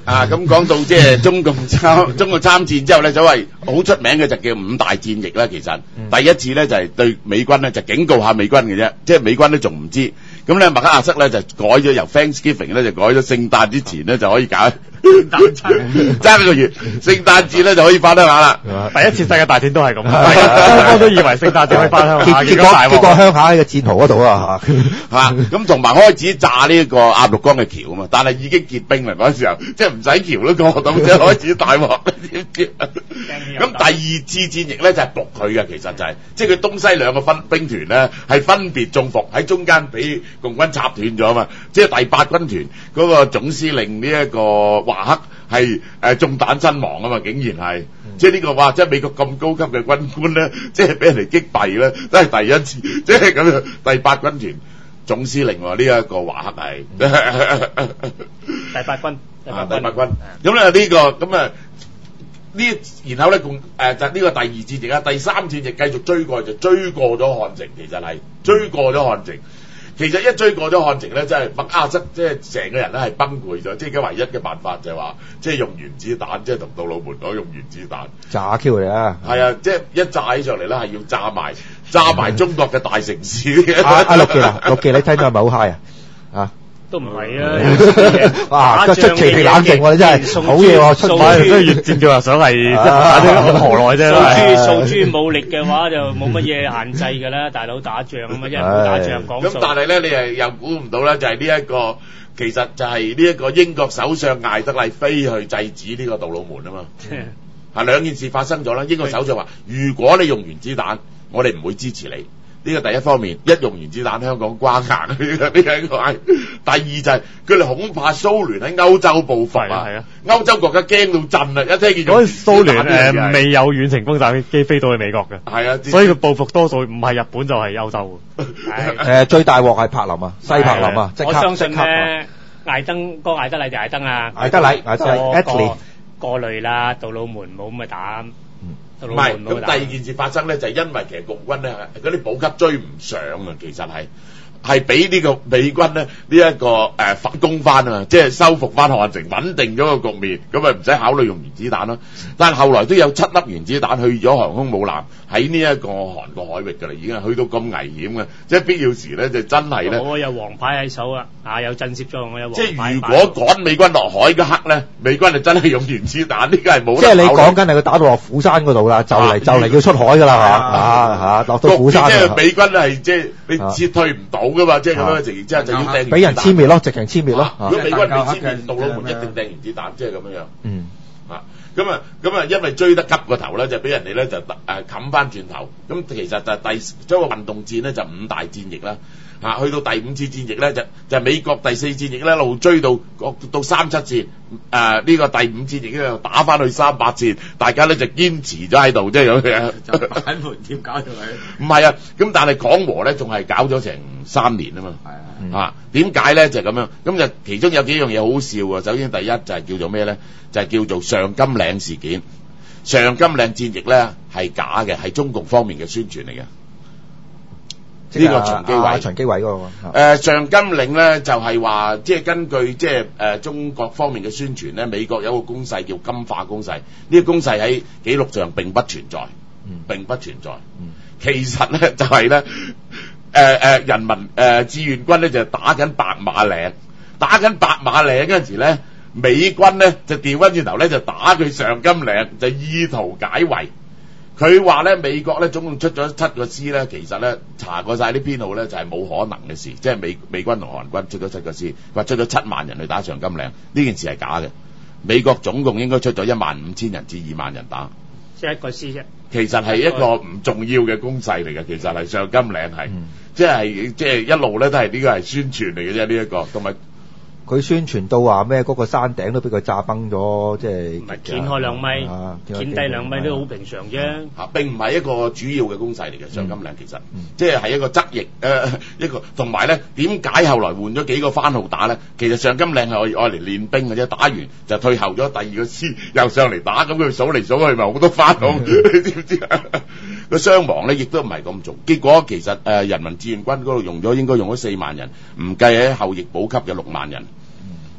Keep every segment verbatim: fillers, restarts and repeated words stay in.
啊，咁講到即係中共參中國參戰之後咧，所謂好出名嘅就叫五大戰役啦。其實、嗯、第一次咧就係、是、對美軍咧就警告下美軍嘅啫，即係美軍都仲唔知。咁咧麥克阿瑟咧就改咗由 Thanksgiving 咧就改咗聖誕之前咧就可以搞聖誕節，爭一個月，聖誕節咧就可以翻鄉下啦。 第一次世界大戰都係咁，雙方都以為聖誕節可以翻鄉下， 結果結果鄉下喺個戰壕嗰度啊嚇，咁同埋開始炸呢個鴨綠江嘅橋啊嘛，但係已經結冰啦嗰陣時候，即係唔使橋都過到，即係開始大鑊啦，知唔知？咁第二次戰役咧就係伏佢嘅，其實就係、是、即係佢東西兩個分兵團咧係分別中伏喺中間俾共軍插斷咗啊嘛，即係第八軍團嗰個總司令呢一個華克係誒中彈身亡啊嘛，竟然係、嗯、即係呢個哇，即係美國咁高級嘅軍官咧，即係俾人哋擊斃咧，都係第一次，即係咁樣第八軍團總司令呢一、這個華克係、 嗯、第八軍第八軍， 第八軍咁咧呢個咁啊。呢然後咧共誒就呢個第二戰役啊，第三戰役繼續追過就追過咗漢城，其實係追過咗漢城。其實一追過咗漢城咧，真係麥阿瑟即係成個人咧係崩潰咗。即係而家唯一嘅辦法就係話，即係用原子彈，即係同杜魯門講用原子彈炸 Q 嚟啊！ 係啊，即係一炸起上嚟咧，係要炸埋炸埋中國嘅大城市。 阿阿陸記啊，陸記你聽到係咪好 high 啊？啊！ 都唔係啊！ 哇，個出奇地冷靜喎，你真係好嘢喎！出買都越戰就話想係打啲何來啫？ 訴諸訴諸武力嘅話就冇乜嘢限制㗎啦，大佬打仗咁啊，一人冇打仗講數。 咁但係咧，你係又估唔到咧，就係呢一個其實就係呢一個英國首相艾德麗飛去制止呢個杜魯門啊嘛。係兩件事發生咗啦。英國首相話：如果你用原子彈，我哋唔會支持你。呢個第一方面，一用原子彈，香港瓜硬呢個呢個係。第二就係佢哋恐怕蘇聯喺歐洲報復啊！係啊，歐洲國家驚到震啦！一聽見嗰蘇聯誒未有遠程轟炸機飛到去美國嘅， 係啊， 所以佢報復多數唔係日本就係歐洲。 誒最大鑊係柏林啊，西柏林啊，即刻我相信咧，艾登個艾德禮就艾登啊， 艾德禮艾德禮 Italy 過濾啦，杜魯門冇咁嘅膽。 唔係，咁第二件事發生咧，就係、是、因為其實共軍咧嗰啲補給追唔上啊，其實係係俾呢個美軍咧呢一、這個誒、呃、反攻翻啊，即係收復翻漢城，穩定咗個局面，咁咪唔使考慮用原子彈咯。但係後來都有七粒原子彈去咗航空母艦喺呢一個韓國海域㗎啦，已經係去到咁危險嘅，即係必要時咧就真係咧。 我有黃牌喺手啊，啊有震懾作用，我有黃牌。 即係如果趕美軍落海嗰刻咧，美軍就真係用原子彈，呢個係冇。 即係你講緊係佢打到落釜山嗰度啦，就嚟就嚟要出海㗎啦嚇嚇嚇，落到釜山。 即係美軍係即係你撤退唔到㗎嘛，即係咁樣嘅情形之下就要掟。 俾人殲滅咯，直情殲滅咯。 如果美軍被殲滅，杜魯門一定掟原子彈，即係咁樣樣。 嗯。 啊，咁啊，咁啊，因為追得急個頭咧，就俾人哋咧就誒冚翻轉頭。咁其實就第將個運動戰咧就五大戰役啦。啊，去到第五次戰役咧就就美國第四戰役咧一路追到到三七戰，誒、呃、呢、這個第五戰役咧又打翻去三八戰，大家咧就堅持咗喺度，即係咁樣。 就板門店搞到佢。 唔係啊，咁但係講和咧仲係搞咗成三年啊嘛。係啊。啊，點解咧就係、是、咁樣？咁就其中有幾樣嘢好笑啊。首先第一就係叫做咩咧？就係、是、叫做上甘嶺事件。上甘嶺戰役咧係假嘅，係中共方面嘅宣傳嚟嘅。呢、這個長機位， 長機位嗰個。誒、 呃，上甘嶺咧就係、是、話，即係根據即係誒中國方面嘅宣傳咧，美國有個攻勢叫金化攻勢，呢、這個攻勢喺記錄上並不存在，嗯、並不存在。嗯、其實咧就係、是、咧，誒、呃、誒、呃、人民誒、呃、志願軍咧就打緊白馬嶺，打緊白馬嶺嗰陣時咧，美軍咧就調翻轉頭咧就打佢上甘嶺，就意圖解圍。佢話咧，美國咧總共出咗七個師咧，其實咧查過晒啲編號咧，就係、是、冇可能嘅事，即係美美軍同韓軍出咗七個師，話出咗七萬人去打上甘嶺，呢件事係假嘅。美國總共應該出咗一萬五千人至二萬人打， 即係一個師啫。 其實係一個唔重要嘅攻勢嚟嘅，其實係上甘嶺係、嗯，即係即係一路咧都係呢個係宣傳嚟嘅啫，呢、這、一個同埋。 佢宣傳到話咩？嗰、那個山頂都俾佢炸崩咗，即係唔係掀開兩米，啊、掀低兩米都好平常啫。嚇、 啊，並唔係一個主要嘅攻勢嚟嘅上甘嶺，其實，嗯、即係係一個側翼誒、呃、一個，同埋咧點解後來換咗幾個番號打咧？其實上甘嶺係愛愛嚟練兵嘅啫，打完就退後咗，第二個師又上嚟打，咁佢數嚟數去咪好多番號，嗯、你知唔知啊？個傷亡咧亦都唔係咁重，結果其實誒、呃、人民志願軍嗰度用咗應該用咗四萬人，唔計喺後翼補給嘅六萬人。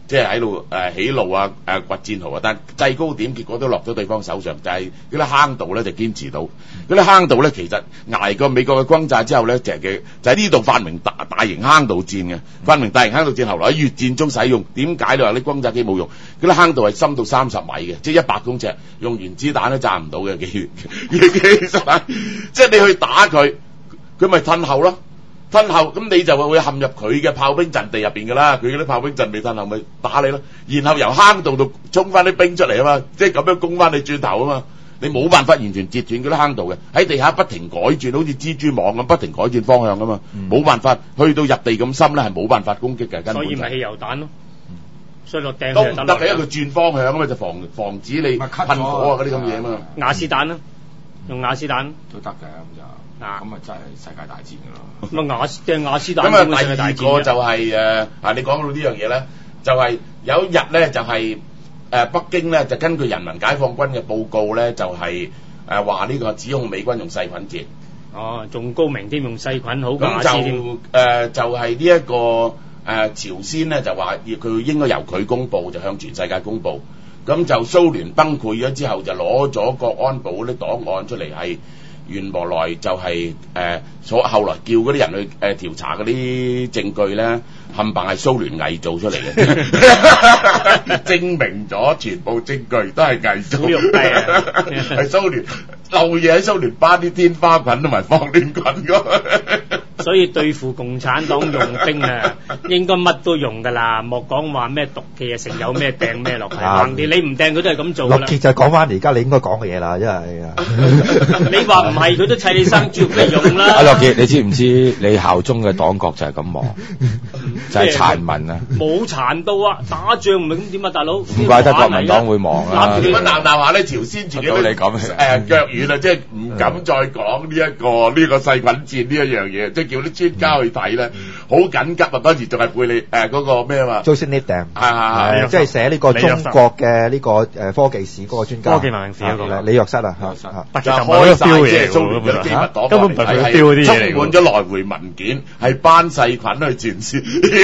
即係喺度誒起路啊誒掘戰壕啊，但制高點結果都落咗對方手上，就係嗰啲坑道咧就堅持到，嗰啲坑道咧其實捱過美國嘅轟炸之後咧，就係嘅就喺呢度發明大大型坑道戰嘅，發明大型坑道戰，後來喺越戰中使用。點解你話啲轟炸機冇用？嗰啲坑道係深到三十米嘅，即係一百公尺，用原子彈都炸唔到嘅，其其實即係你去打佢，佢咪褪後咯。褪後咁你就會陷入佢嘅炮兵陣地入邊㗎啦，佢嗰啲炮兵陣地褪後咪打你咯，然後由坑道度衝翻啲兵出嚟啊嘛，即係咁樣攻翻你轉頭啊嘛，你冇辦法完全截斷嗰啲坑道嘅，喺地下不停改轉，好似蜘蛛網咁不停改轉方向啊嘛，冇、嗯、辦法去到入地咁深咧係冇辦法攻擊嘅，根本、就係、 所以咪汽油彈咯，所以落掟都唔得嘅，因為佢轉方向啊嘛，就防防止你噴火啊嗰啲咁嘢啊嘛， 瓦斯彈啦，用瓦斯彈都得嘅咁就。嗱，咁啊真係世界大戰㗎咯！ 咁啊瓦掟瓦斯彈咁啊第二個就係、是、誒啊，你講到呢樣嘢咧，就係、是、有一日咧就係、是、誒、呃、北京咧就根據人民解放軍嘅報告咧就係誒話呢個指控美軍用細菌戰。 哦，仲高明添，用細菌好咁就誒、呃、就係呢一個誒、呃、朝鮮咧就話佢應該由佢公佈，就向全世界公佈。咁就蘇聯崩潰咗之後，就攞咗國安部嗰啲檔案出嚟係。原來來就係、是、誒、呃、所後來叫嗰啲人去誒、呃、調查嗰啲證據咧，冚唪唥係蘇聯偽造出嚟嘅，證明咗全部證據都係偽造，係蘇聯漏嘢喺蘇聯班啲天花粉同埋放亂菌㗎。 所以對付共產黨用兵啊，應該乜都用㗎啦，莫講話咩毒氣啊，成有咩掟咩落去，橫掂你唔掟佢都係咁做㗎啦。 六傑就講翻而家你應該講嘅嘢啦，因為你話唔係佢都砌你生豬肉嚟用啦。 阿六傑，你知唔知你效忠嘅黨國就係咁忙，就係殘民啊？ 冇殘到啊，打仗唔係咁點啊，大佬？ 唔怪得國民黨會忙啦。 點解鬧鬧下咧？朝鮮自己都誒腳軟啊，即係唔敢再講呢一個呢、呢個細菌戰呢一樣嘢，即係叫啲專家去睇咧，好緊急啊！嗰時仲係背你誒嗰、呃嗰個咩啊嘛 Joseph Needham 係即係寫呢個中國嘅呢個誒科技史嗰個專家， 科技文明史嗰個李約瑟啊， 嚇， 就開晒即係蘇聯嘅機密黨， 根本唔係佢標嗰啲嘢嚟， 充滿咗來回文件，係班細菌去傳輸，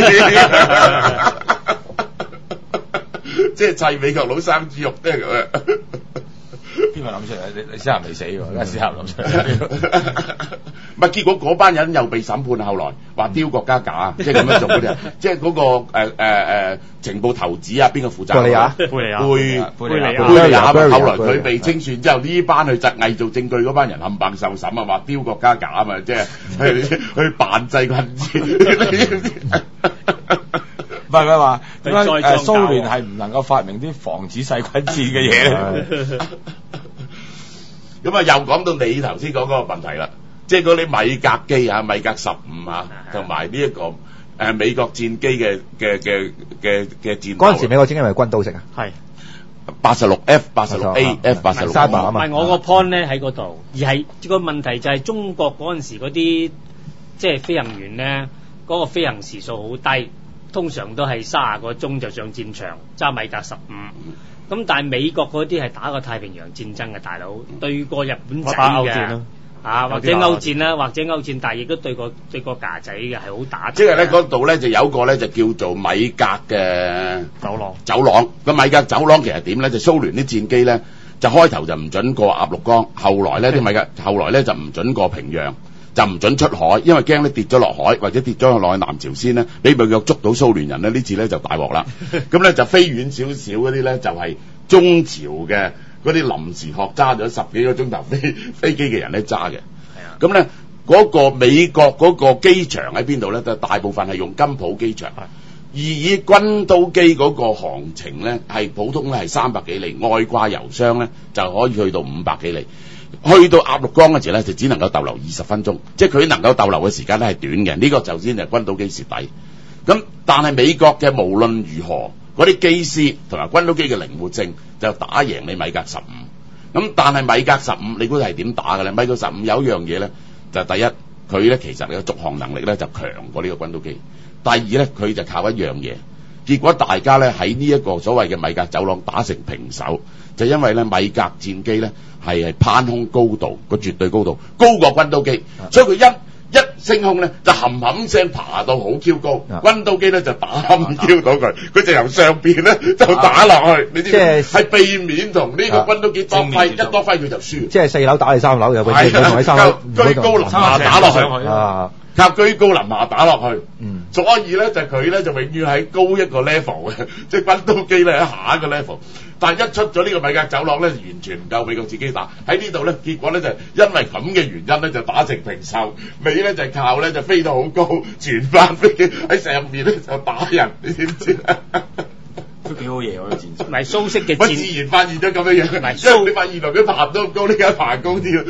即係砌美國佬生豬肉咧咁啊！ 邊個諗出嚟？你你先人未死喎，而家先人諗出嚟。 唔係，結果嗰班人又被審判，後來話丟國家假，即係咁樣做嗰啲人，即係嗰個誒誒誒情報頭子啊，邊個負責？ 貝利亞， 貝利亞， 貝貝利亞， 貝利亞。後來佢被清算之後，呢班去製偽造證據嗰班人冚唪受審啊，話丟國家假啊嘛，即係去去扮製軍戰。 唔係唔係話點解誒蘇聯係唔能夠發明啲防止細菌戰嘅嘢咧？ 咁啊，又講到你頭先講嗰個問題啦，即係嗰啲米格機啊、米格十五啊，同埋呢一個誒、呃、美國戰機嘅嘅嘅嘅嘅戰。 嗰陣時美國戰機係咪軍刀式啊？ 係八十六 F、八十六 A、F 八十六。唔係我個 point 咧喺嗰度，而係個問題就係中國嗰陣時嗰啲即係飛行員咧，嗰、嗰個飛行時數好低。通常都係卅個鐘就上戰場揸米格十五，咁但係美國嗰啲係打過太平洋戰爭嘅大佬，對過日本仔嘅啊，或者歐戰啦，或者歐戰，但係亦都對過對過架仔嘅係好打。 即係咧嗰度咧就有個咧就叫做米格嘅走廊， 走廊個米格走廊其實點咧？就蘇聯啲戰機咧就開頭就唔準過鴨綠江，後來咧啲米格後來咧就唔準過平壤。就唔準出海，因為驚咧跌咗落海或者跌咗落去南朝鮮咧，俾美國捉到蘇聯人咧，呢次咧就大鑊啦。咁咧就飛遠少少嗰啲咧就係、是、中朝嘅嗰啲臨時學揸咗十幾個鐘頭飛飛機嘅人咧揸嘅。咁咧嗰個美國嗰個機場喺邊度咧？就大部分係用金浦機場，而以軍刀機嗰個航程咧係普通咧係三百幾里，外掛油箱咧就可以去到五百幾里。去到鴨綠江嗰時咧，就只能夠逗留二十分鐘，即係佢能夠逗留嘅時間咧係短嘅。呢、這個就先係軍刀機蝕底。咁但係美國嘅無論如何，嗰啲機師同埋軍刀機嘅靈活性就打贏你米格十五。咁但係米格十五，你估係點打嘅咧？米格十五有一樣嘢咧，就第一佢咧其實嘅續航能力咧就強過呢個軍刀機。第二咧佢就靠一樣嘢。結果大家咧喺呢一個所謂嘅米格走廊打成平手，就因為咧米格戰機咧係係攀空高度個絕對高度高過軍刀機，所以佢一一升空咧就冚冚聲爬到好 Q 高， 啊軍刀機咧就打唔 Q 到佢，佢就由上邊咧就打落去，你知唔知？ 即係係避免同呢個軍刀機多揮，一多揮佢就輸。 即係四樓打你三樓，又永遠唔同喺三靠樓， 居高臨下打落去， 啊， 靠居高臨下打落去。 嗯， 所以咧就佢咧就永遠喺高一個 level 嘅，即係軍刀機咧喺下一個 level。但係一出咗呢個米格走廊咧，完全唔夠美國自己打。喺呢度咧，結果咧就因為咁嘅原因咧，就打成平手。尾咧就靠咧就飛到好高，傳翻飛機喺上面咧就打人，你知唔知啊？ 都幾好嘢喎，啲戰術。 唔係蘇式嘅我戰， 自然發現咗咁樣樣， 係因為你發現原來佢爬唔到咁高，呢家爬高啲。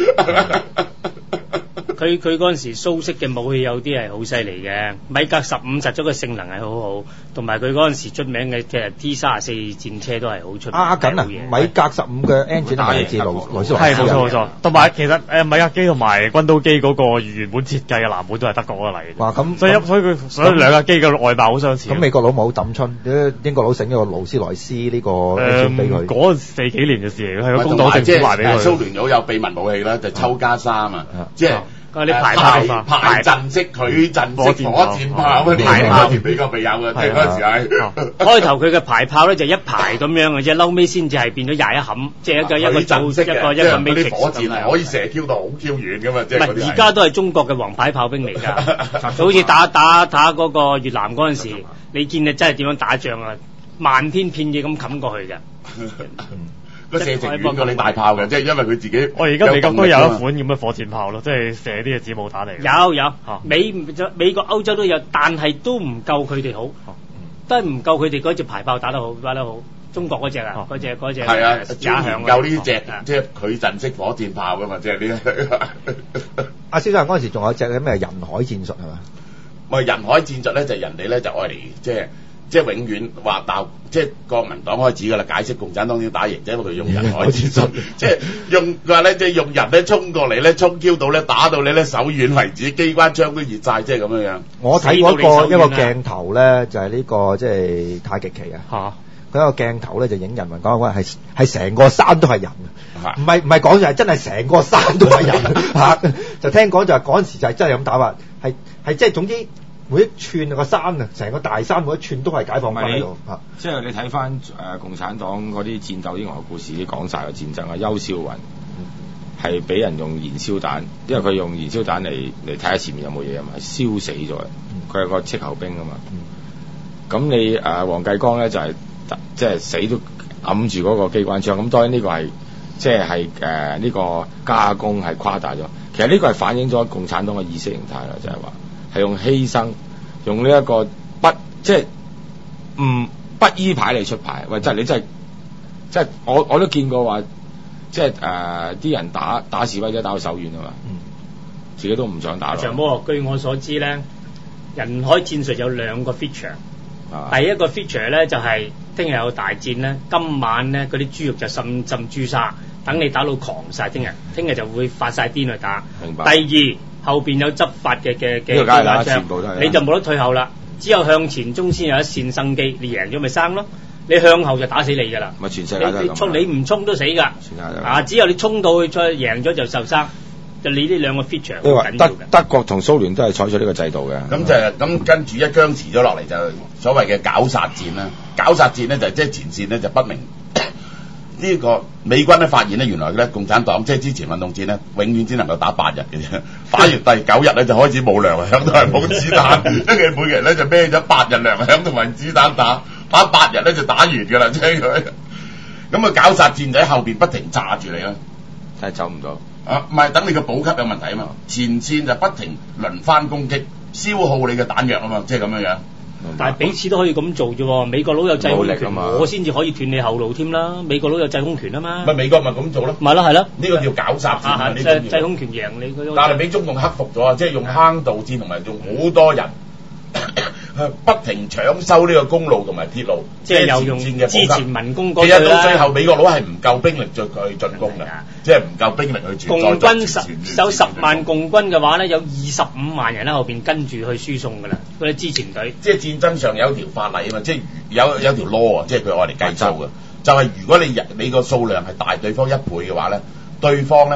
佢佢嗰陣時蘇式嘅武器有啲係好犀利嘅，米格十五實咗個性能係好好，同埋佢嗰陣時出名嘅嘅 T 三十四戰車都係好出名。 啊緊啊！米格十五嘅 engine 係嚟自勞勞斯萊斯係冇錯冇錯，同埋其實誒米格機同埋軍刀機嗰個原本設計嘅藍本都係德國嗰個嚟嘅。 哇咁所以所以佢所以兩架機嘅外貌好相似。 咁美國佬冇抌春，英國佬整咗個勞斯萊斯呢個 engine 俾佢。 嗰四幾年嘅事嚟嘅，係個工同埋即係黨政府賣俾誒蘇佢。 聯佬有秘密武器啦，就抽加三啊，即係。 嗰啲排排炮排陣式佢陣式火箭炮嗰啲排炮比較未有嘅，即係嗰陣時係開頭佢嘅排炮咧就一排咁樣嘅啫，嬲尾先至係變咗廿一冚，即係一個一個陣式一個一個嘅，即係嗰 matrix 啲火箭係可以射 Q 到好 Q 遠噶嘛，即唔係嗰啲係而家都係中國嘅王牌炮兵嚟㗎，就好似打打打嗰個越南嗰陣時，你見你真係點樣打仗啊？漫天遍野咁冚過去嘅。 個射程遠過你大炮嘅，即係因為佢自己。 我而家美國都有一款咁嘅火箭炮咯，即係射啲嘅子母彈嚟。 有有啊美美國歐洲都有，但係都唔夠佢哋好，都係唔夠佢哋嗰隻排炮打得好，打得好。中國嗰隻啊，嗰隻嗰隻係啊， 假專研究呢隻，即係佢陣式火箭炮噶嘛，即係呢。 阿蕭生嗰陣時仲有隻咩人海戰術係嘛？ 咪人海戰術咧，就人哋咧就愛嚟即係。即係永遠話鬧，即係國民黨開始㗎啦，解釋共產黨點打贏，因為佢用人海戰術，即係用話咧，即係用人咧衝過嚟咧，衝 Q 到咧，打到你咧手軟為止，機關槍都熱晒，即係咁樣樣。 我睇嗰個一個鏡頭咧，就係呢個即係太極旗啊！嚇，佢一個鏡頭咧就影人民講話係係成個山都係人，唔係唔係講就係真係成個山都係人嚇。就聽講就係嗰陣時就係真係咁打法，係係即係總之。每一寸個山啊，成個大山每一寸都係解放軍喺度啊！ 即係你睇翻誒共產黨嗰啲戰鬥英雄嘅故事，啲講晒個戰爭啊，邱少雲係俾人用燃燒彈，因為佢用燃燒彈嚟嚟睇下前面有冇嘢啊嘛，係燒死咗嘅。佢係個斥候兵啊嘛。咁、嗯、你誒黃繼光咧就係、是、即係死都揞住嗰個機關槍。咁當然呢個係即係係誒呢個加工係誇大咗。其實呢個係反映咗共產黨嘅意識形態啦，就係話。係用犧牲，用呢一個不即係唔不依牌嚟出牌，喂！真係你真係，即係我我都見過話，即係誒啲人打打示威者打到手軟啊嘛，嗯、自己都唔想打咯。 長毛，據我所知咧，人海戰術有兩個 feature，、啊、第一個 feature 咧就係聽日有大戰咧，今晚咧嗰啲豬肉就浸浸朱砂，等你打到狂晒，聽日聽日就會發晒癲去打。 明白。 第二。後邊有執法嘅嘅嘅機關槍，你就冇得退後啦。只有向前衝先有一線生機，你贏咗咪生咯。你向後就打死你㗎啦。 咪全世界都係咁。 你衝你唔衝都死㗎。啊，只有你衝到去再贏咗就受傷。就你呢兩個 feature 好緊要嘅。 德德國同蘇聯都係採取呢個制度嘅。 咁就係咁跟住一僵持咗落嚟，就所謂嘅絞殺戰啦。絞殺戰咧就即係前線咧就不明。呢個美軍咧發現咧，原來咧共產黨即係之前運動戰咧，永遠只能夠打八日嘅啫。打完第九日咧就開始冇糧響，都係冇子彈，因為每人咧就孭咗八日糧響同埋子彈打，打八日咧就打完㗎啦，即係佢。咁啊，絞殺戰就喺後邊不停炸住你啦， 真係走唔到。 啊，唔係等你個補給有問題啊嘛，前線就不停輪番攻擊，消耗你嘅彈藥啊嘛，即係咁樣樣。 但係彼此都可以咁做啫喎，美國佬有制空權，我先至可以斷你後路添啦。美國佬有制空權啊嘛， 咪美國咪咁做咯， 咪咯係咯， 呢個叫絞殺戰啊！ 制制空權贏你， 但係俾中共克服咗啊！即係用坑道戰同埋用好多人不停搶修呢個公路同埋鐵路， 即係又用前線嘅之前民工嗰其實到最後美國佬係唔夠兵力再去進攻嘅，即係唔夠兵力去共軍十有十萬共軍嘅話咧，有二十五萬人喺後邊跟住去輸送㗎啦，嗰啲支前隊。 即係戰爭上有條法例啊嘛，即係有有條 law 啊，即係佢愛嚟計數嘅，就係如果你你個數量係大對方一倍嘅話咧，對方咧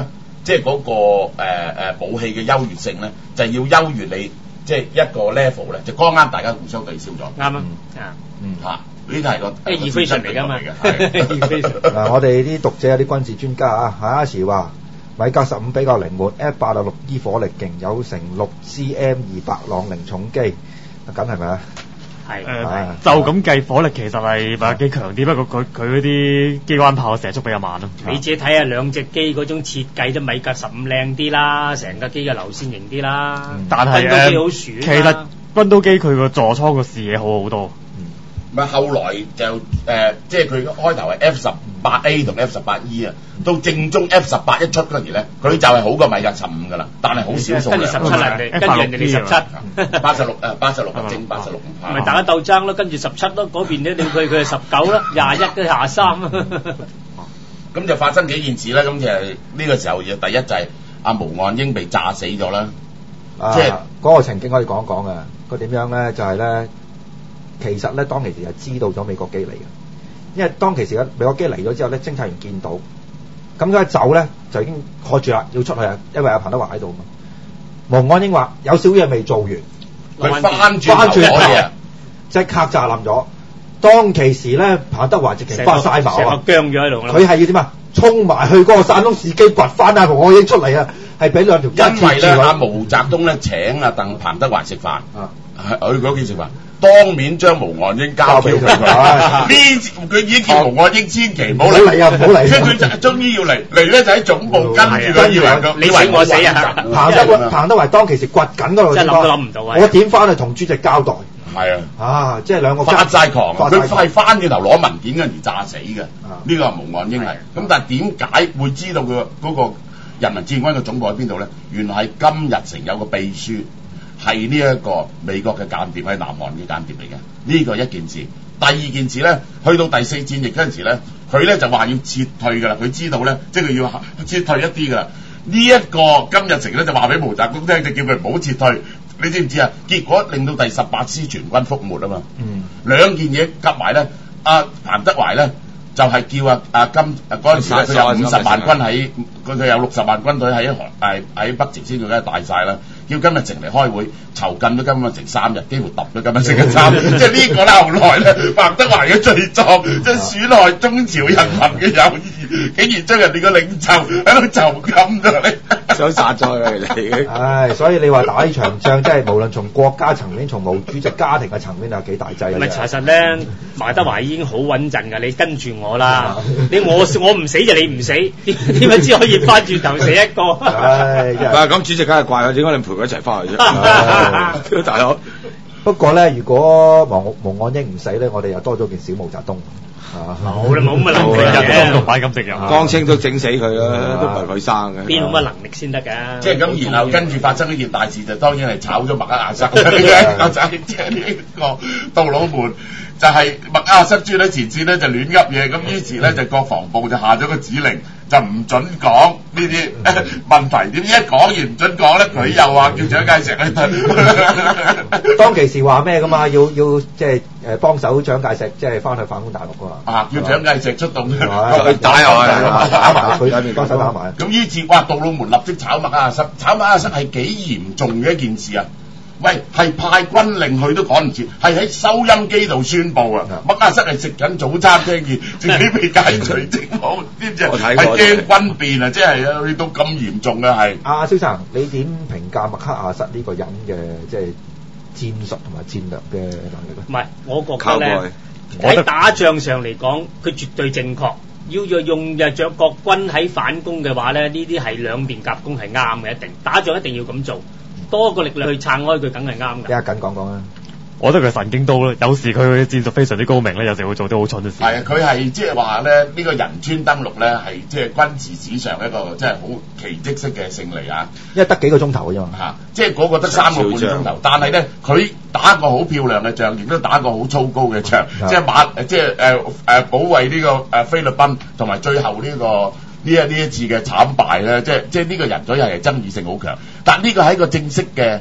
即係嗰個誒誒武器嘅優越性咧，就係要優越你即係一個 level 咧，就剛啱大家互相對消咗。啱啊，啊，嗯嚇，呢啲係個誒 equation 嚟㗎嘛。 嗱，我哋啲讀者有啲軍事專家啊，下一時話米格十五比較靈活 ，F 八六六 E 火力勁，有成六 C M 二百朗寧重機，咁係咪啊？ 係誒，就咁計火力其實係米格機強啲，不過佢佢嗰啲機關炮射速比較慢咯。 你自己睇下兩隻機嗰種設計，都米格十五靚啲啦，成架機嘅流線型啲啦。 但係軍刀機好選。 其實軍刀機佢個座艙個視野好好多。 咪後來就誒、呃，即係佢開頭係 F 十八 A 同 F 十八 E 啊，到正宗 F 十八一出嗰陣時咧，佢就係好過米格十五噶啦，但係好少數量。 跟住十七人哋，跟住人哋十七， 八十六誒，八十六正八十六唔怕。 咪大家鬥爭咯，跟住十七咯，嗰邊咧你佢佢係十九啦，廿一都廿三。 咁就發生幾件事啦，咁就係呢個時候，第一就係阿毛岸英被炸死咗啦， 啊、即係嗰個情景可以講一講嘅，佢點樣咧？就係、是、咧。其實咧，當其時係知道咗美國機嚟嘅，因為當其時嘅美國機嚟咗之後咧，偵察員見到，咁佢一走咧就已經喝住啦，要出去啊，因為阿彭德懷喺度嘛。毛岸英話有少嘢未做完， 佢翻轉翻轉嚟， 即刻炸冧咗。當其時咧，彭德懷直情發晒矛啊， 僵咗喺度啦。 佢係要點啊？衝埋去嗰個山東士機掘翻阿毛岸英出嚟啊！係俾兩條筋因為咧，阿毛澤東咧請阿鄧彭德懷食飯， 啊， 去嗰邊食飯。當面將毛岸英交俾佢，呢佢已經叫毛岸英千祈唔好嚟啊，唔好嚟。 跟住佢就終於要嚟，嚟咧就喺總部跟住佢，以為佢你死我死啊！ 彭德彭德懷當其時掘緊嗰度， 真係諗都諗唔到啊！ 我點翻去同主席交代？ 係啊， 啊，即係兩個發晒狂，佢係翻轉頭攞文件跟住炸死嘅。呢個係毛岸英係。咁但係點解會知道佢嗰個人民志願軍嘅總部喺邊度咧？原來係金日成有個秘書。係呢一個美國嘅間諜，喺南韓嘅間諜嚟嘅，呢、這個一件事。第二件事咧，去到第四戰役嗰陣時咧，佢咧就話要撤退㗎啦。佢知道咧，即係佢要撤退一啲㗎啦。呢、這、一個金日成咧就話俾毛澤東聽，就叫佢唔好撤退。你知唔知啊？結果令到第十八師全軍覆沒啊嘛。嗯。兩件嘢夾埋咧，阿、啊、彭德懷咧就係、是、叫阿、啊、阿金嗰陣時咧，佢有五十萬軍喺，佢佢有六十萬軍隊喺喺喺北朝鮮，佢梗係大晒啦。叫金日成嚟開會，囚禁咗金日成三日，幾乎揼咗金日成嘅衫。即係呢個咧，後來咧，彭德懷嘅罪狀，即係損害中朝人民嘅友誼，竟然將人哋個領袖喺度囚禁咗你， 想殺咗佢哋。 唉，所以你話打呢場仗，即係無論從國家層面，從毛主席家庭嘅層面有幾大劑。 唔係，查實咧，彭德懷已經好穩陣㗎，你跟住我啦，你我我唔死就你唔死，點解只可以翻轉頭死一個？ 唉， 咁主席梗係怪我，點解你陪佢一齊翻去啫？大佬。 不過咧，如果毛毛岸英唔死咧，我哋又多咗件小毛澤東。 冇啦，冇咁嘅能力嘅，都擺咁食油， 江青都整死佢啦，都唔係佢生嘅。 邊有乜能力先得㗎？ 即係咁，然後跟住發生呢件大事，就當然係炒咗麥克阿瑟。阿仔即係呢個杜魯門，就係麥克阿瑟專喺前線咧就亂噏嘢，咁於是咧就國防部就下咗個指令，就唔準講呢啲問題。點知一講完唔準講咧，佢又話叫蔣介石去。 當其時話咩㗎嘛？要要即係誒幫手蔣介石，即係翻去反攻大陸㗎嘛？ 啊！叫蔣介石出動去打埋打埋佢，幫手打埋。 咁於是哇，杜魯門立即炒麥克阿瑟，炒麥克阿瑟係幾嚴重嘅一件事啊！喂，係派軍令去都趕唔切，係喺收音機度宣佈啊！麥克阿瑟係食緊早餐，聽見自己被解除職務，知唔知啊？係驚軍變啊！即係去到咁嚴重嘅係。阿蕭生，你點評價麥克阿瑟呢個人嘅即係戰術同埋戰略嘅能力咧？ 唔係，我覺得咧喺打仗上嚟講，佢絕對正確。要用用嘅著國軍喺反攻嘅話咧，呢啲係兩邊夾攻係啱嘅，一定打仗一定要咁做。多個力量去撐開佢，梗係啱嘅。 一緊講講啦， 我覺得佢神經刀啦，有時佢嘅戰術非常之高明咧，有時會做啲好蠢嘅事。 係啊，佢係即係話咧，呢、這個仁川登陸咧係即係軍事史上一個即係好奇蹟式嘅勝利啊！ 因為得幾個鐘頭嘅啫嘛， 嚇，即係嗰個得三個半鐘頭，但係咧佢打個好漂亮嘅仗，亦都打個好粗高嘅仗，即係馬即係誒誒保衛呢、這個誒、呃、菲律賓，同埋最後呢、這個。呢一呢一次嘅慘敗咧，即係即係呢個人咗又係爭議性好強，但呢個係一個正式嘅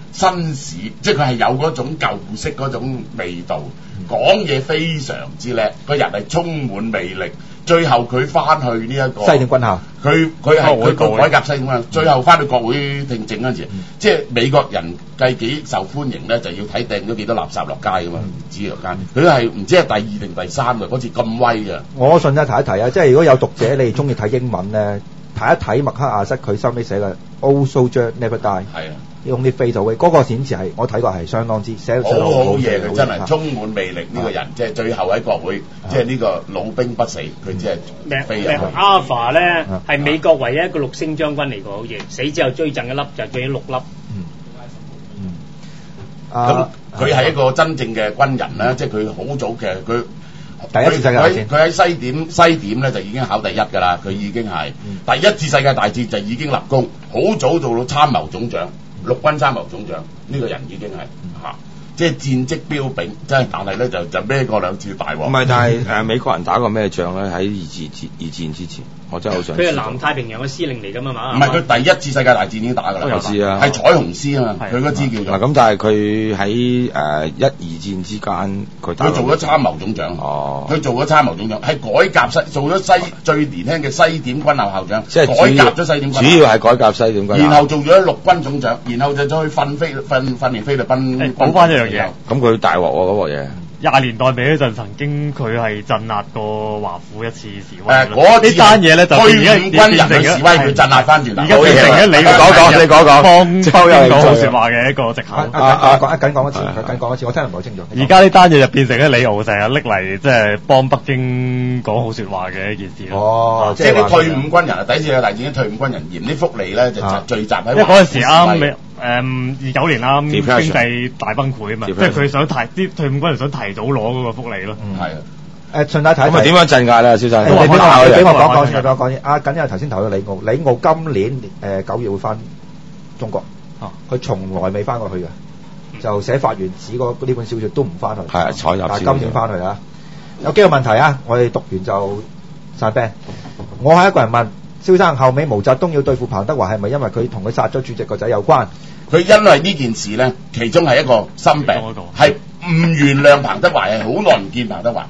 紳士，即係佢係有嗰種舊式嗰種味道，講嘢非常之叻，個人係充滿魅力。最後佢翻去呢、這、一個西點軍校， 佢佢係佢個改革西點軍校，最後翻去國會聽證嗰陣時，嗯、即係美國人計幾受歡迎咧，就要睇掟咗幾多垃圾落街噶嘛，唔知落街。佢係唔知係第二定第三嘅，嗰次咁威嘅。 我順帶提一提啊，即係如果有讀者你中意睇英文咧，睇一睇麥克亞瑟佢收尾寫嘅《Old Soldier Never Die》。係啊。用啲飛到嘅嗰個顯示係我睇過係相當之寫得好好嘢嘅，真係充滿魅力呢個人，即係最後喺國會，即係呢個老兵不死，佢只係飛入去。 Alpha 咧係美國唯一一個六星將軍嚟嘅，好似死之後追贈一粒就追咗六粒。 嗯嗯。 咁佢係一個真正嘅軍人啦，即係佢好早嘅佢。 第一次世界大戰， 佢喺西點西點咧就已經考第一㗎啦，佢已經係、嗯、第一次世界大戰就已經立功，好早做到參謀總長。陸軍參謀總長呢、這個人已經係嚇、啊，即係戰績彪炳，真係但係咧就就孭過兩次大鑊。唔係，但係誒美國人打過咩仗咧？喺二戰二戰之前，我真係好想。佢係南太平洋嘅司令嚟㗎嘛？ 唔係，佢第一次世界大戰已經打㗎啦。 我知啊， 係彩虹師啊嘛，佢嗰支叫做。 嗱咁，但係佢喺誒一二戰之間，佢佢做咗參謀總長。哦。佢做咗參謀總長，係改革西，做咗西最年輕嘅西點軍校校長。即係改革咗西點軍校。 主要係改革西點軍校。 然後做咗陸軍總長，然後就再去訓飛訓訓練菲律賓。 補翻一樣嘢。 咁佢大鑊喎嗰個嘢。 廿年代尾嗰陣，曾經佢係鎮壓過華府一次示威。 誒，嗰呢單嘢咧就退伍軍人嘅示威，佢鎮壓翻轉頭。 而家變成咗你講講，你講講， 幫抽有講好説話嘅一個藉口。 啊啊講一緊講一次，緊講一次，我聽唔係好清楚。 而家呢單嘢就變成咗李敖成日拎嚟，即係幫北京講好説話嘅一件事咯。 哦，即係啲退伍軍人啊，第一次世界大戰啲退伍軍人嫌啲福利咧就聚集喺。 因為嗰陣時啱誒二九年啱經濟大崩潰啊嘛，即係佢想提啲退伍軍人想提早攞嗰個福利咯。 係啊。 誒順帶睇睇。 咁啊點樣鎮壓咧，蕭生？ 你俾我俾我講講先，俾我講先。阿緊有頭先投咗李敖，李敖今年誒九月會翻中國。佢從來未翻過去嘅，就寫發原子嗰呢本小説都唔翻去。 係採入。 但係今年翻去啊，有幾個問題啊，我哋讀完就散 band。我係一個人問。蕭生，後尾毛澤東要對付彭德懷係咪因為佢同佢殺咗主席個仔有關？ 佢因為呢件事咧，其中係一個心病，係唔原諒彭德懷，係好耐唔見彭德懷。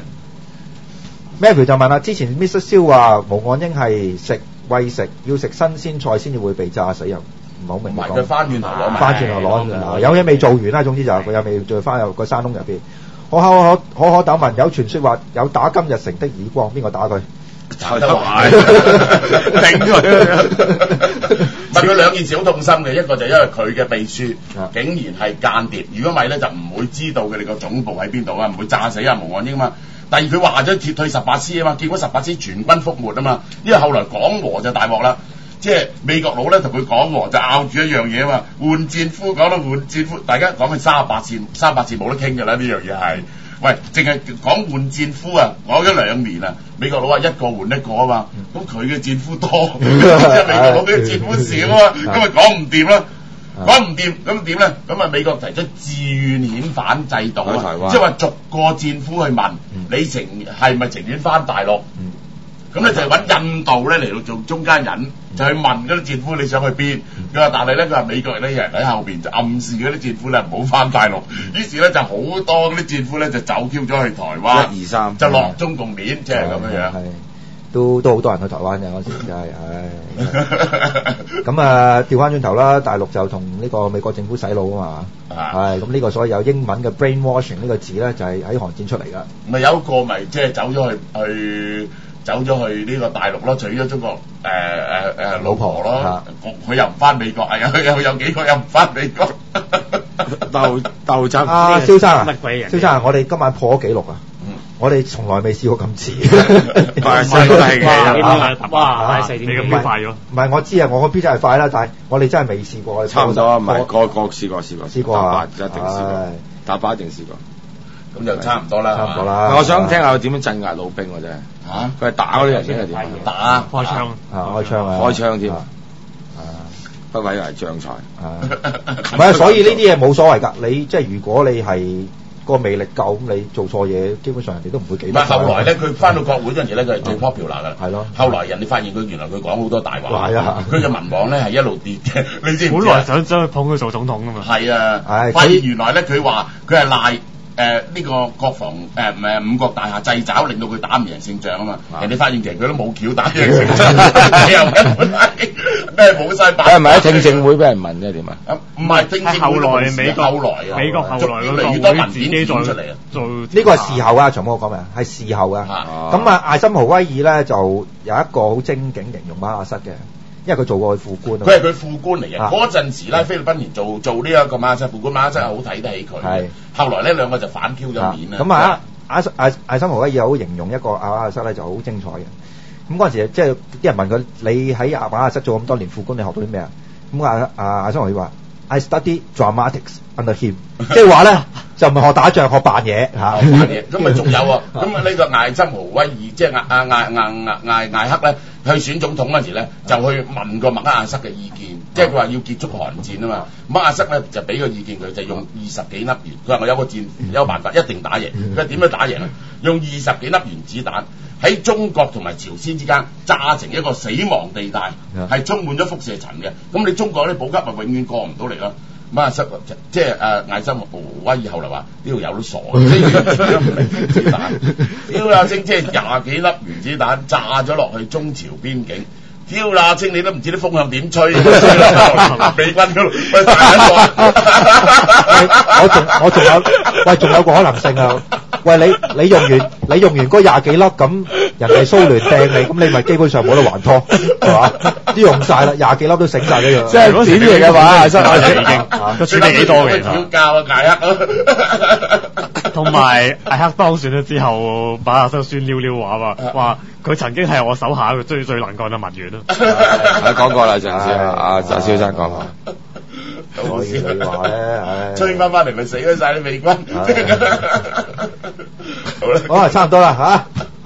Matthew 就問啦，之前 Mister 蕭話毛岸英係食餵食要食新鮮菜先至會被炸死，又唔係好明白。 佢翻轉頭攞埋， 翻轉頭攞，有嘢未做完啦。總之就佢有未再翻入個山窿入邊。可可可可可斗問，有傳説話有打今日成的耳光，邊個打佢？ 彭德懷頂佢，問佢兩件事好痛心嘅，一個就因為佢嘅秘書竟然係間諜，如果唔係咧就唔會知道佢哋個總部喺邊度啊，唔會炸死啊毛岸英嘛。第二佢話咗撤退十八師啊嘛，結果十八師全軍覆沒啊嘛，因為後來講和就大鑊啦，即係美國佬咧同佢講和就拗住一樣嘢啊嘛，換戰俘講到換戰俘，大家講佢三十八次，三十八次冇得傾㗎啦，呢樣嘢係。喂，淨係講換戰俘啊，講咗兩年啊，美國佬話一個換一個啊嘛，咁佢嘅戰俘多，即係美國佬嘅戰俘少啊嘛，咁咪講唔掂啦，講唔掂，咁點咧？咁啊美國提出自願遣返制度啊，即係話逐個戰俘去問、嗯、你情係咪情願翻大陸？咁咧、嗯、就係揾印度咧嚟到做中間人，就去問嗰啲戰俘你想去邊？佢話、嗯、但係咧佢話美國呢人喺後邊就暗示嗰啲戰俘咧唔好翻大陸，於是咧就好多嗰啲戰俘咧就走 Q 咗去台灣， 一二三就落中共面，即係咁樣樣。 都都好多人去台灣嘅嗰時真係，唉。咁啊調翻轉頭啦，大陸就同呢個美國政府洗腦啊嘛，係咁呢個所謂有英文嘅 brainwashing 呢個字咧，就係喺韓戰出嚟噶。 咪有一個咪即係走咗去去。走咗去呢個大陸咯，娶咗中國誒誒誒老婆咯，佢又唔翻美國，係啊，佢有有幾個又唔翻美國， 鬥鬥爭。 阿蕭生啊， 乜鬼人？ 蕭生啊，我哋今晚破咗紀錄啊！我哋從來未試過咁遲， 快細都係嘅，哇！快細點咁快咗？ 唔係我知啊，我個 P 真係快啦，但係我哋真係未試過。 差唔多啊，唔係個個試過試過試過啊， 一定試過，打靶一定試過。 咁就差唔多啦， 差唔多啦。 我想聽下佢點樣鎮壓老兵嘅啫。嚇，佢係打嗰啲人先係點？ 打開槍啊，開槍啊， 開槍添。 啊， 不愧係將才。 唔係，所以呢啲嘢冇所謂㗎。你即係如果你係個魅力夠，咁你做錯嘢，基本上人哋都唔會記得。 唔係後來咧，佢翻到國會嗰陣時咧，佢係最 popular 㗎啦。 係咯。 後來人哋發現佢原來佢講好多大話。 係啊。 佢嘅民望咧係一路跌嘅，你知唔知？ 本來想將佢捧佢做總統㗎嘛。 係啊。係。發現原來咧，佢話佢係賴。誒呢、呃這個國防誒唔係五角大廈掣肘，令到佢打唔贏勝仗啊嘛！啊人哋發現其實佢都冇橋打贏勝仗，又根本係咩冇晒把。 係咪喺聽證會俾人問啫？點啊？ 唔係聽證會， 後來美國後來啊， 美國後來越嚟越多文件剪出嚟啊！ 做呢個係事後啊，長哥講咩啊？係事後啊。咁啊，艾森豪威爾咧就有一個好精警形容馬亞瑟嘅。因為佢做過佢副官啊， 佢係佢副官嚟嘅。嗰陣、啊、時咧，菲律賓人做做呢一個馬亞瑟副官，馬亞瑟係好睇得起佢。係。後來呢兩個就反 Q 咗面啦。咁啊，艾艾艾森豪威爾好形容一個阿馬亞瑟咧就好精彩嘅。咁嗰陣時即係啲人問佢：你喺阿馬亞瑟做咁多年副官，你學到啲咩啊？咁啊啊艾森豪威爾話 ：I study dramatics under him， 即係話咧就唔係學打仗，學扮嘢嚇。扮嘢。咁咪仲有喎？咁啊呢個艾森豪威爾即係阿阿艾艾艾艾克咧。去選總統嗰陣時咧，就去問過麥克阿瑟嘅意見，即係佢話要結束韓戰啊嘛。麥克阿瑟咧就俾個意見佢，就用二十幾粒原，佢話我有個戰有個辦法，一定打贏。佢話點樣打贏啊？用二十幾粒原子彈喺中國同埋朝鮮之間炸成一個死亡地帶，係充滿咗輻射塵嘅。咁你中國啲補給咪永遠過唔到嚟咯。麥克阿瑟即係誒艾森豪威爾後嚟話呢度有都傻嘅，原子彈，屌啦聲，即係廿幾粒原子彈炸咗落去中朝邊境，屌啦聲，你都唔知啲風向點吹，美軍嗰度喂大緊我仲我仲有喂仲有個可能性啊！喂你你用完你用完嗰廿幾粒咁，人哋蘇聯掟你，咁你咪基本上冇得還拖係嘛？啲用晒啦，廿幾粒都醒晒一樣。 即係嗰時啲嚟嘅話，艾森豪威爾已經個處理幾多嘅。 要教啊艾克， 同埋艾克當選咗之後，馬亞瑟宣溜溜話話話佢曾經係我手下最最能幹嘅文員咯。 係講過啦，鄭少啊，鄭少生講過。 所以你話咧， 吹翻翻嚟咪死咗晒啲美軍。 好啦，好啊，差唔多啦嚇。